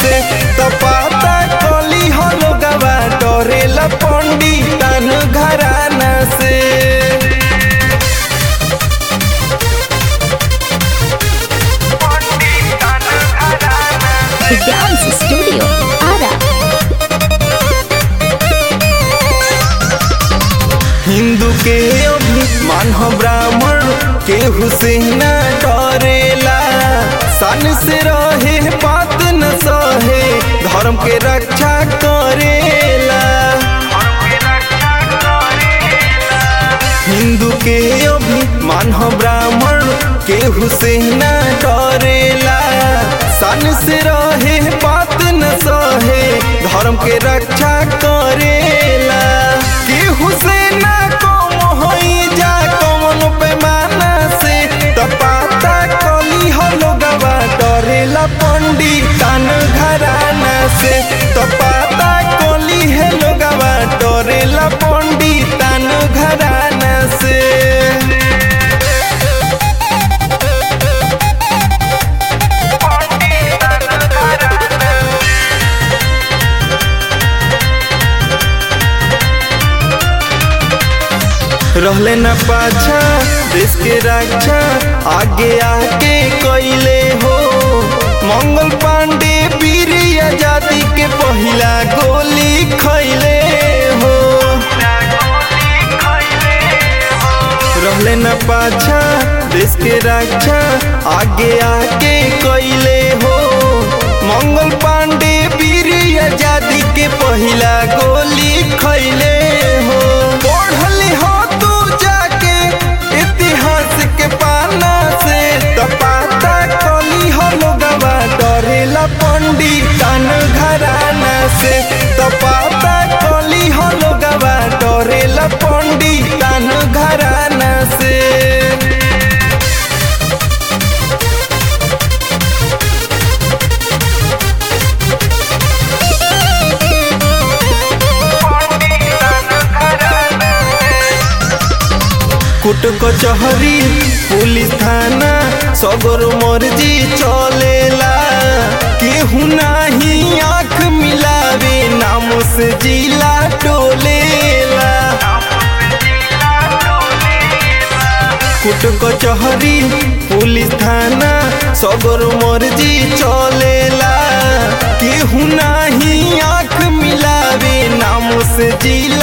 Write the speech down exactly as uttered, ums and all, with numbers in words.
से तो पता कली हो लोगवा डरेला पंडितन घराना से। Dance studio Ara. हिंदू के अभिमान हो ब्राह्मण के हुसैन डरेला सन से रहे बात न सहे धर्म के रक्षा करेला। हिंदू के अभिमान हो ब्राह्मण के हुसैन डरेला सन से रहे बात न सहे धर्म के रक्षा करेला। के हुसैन कौन होई जा कौन पैमाना से तो पता कली हो लोगवा डरेला पंडितन घराना से तो पता कली है लोगवा डरेला पंडितन घराना से। रहले न पाछा देश के रक्षा आगे आके कैले हो मंगल पांडे वीर आजादी के पहला गोली खैले हो। रहले न पाछा देश के रक्षा आगे आके कैले हो मंगल पांडे वीर आजादी के पहला गोली खैले हो। पढ़ले हो पंडितन घराना से तो पता कली हो लोगवा डरेला पंडितन घराना से। कोर्ट कचहरी पुलिस थाना सगर मर्जी चलेला केहू नाही आँख मिलावे नाम से जिला टोलेला। कोर्ट कचहरी पुलिस थाना सगर मर्जी चलेला केहू नाही आँख मिलावे नाम से जिला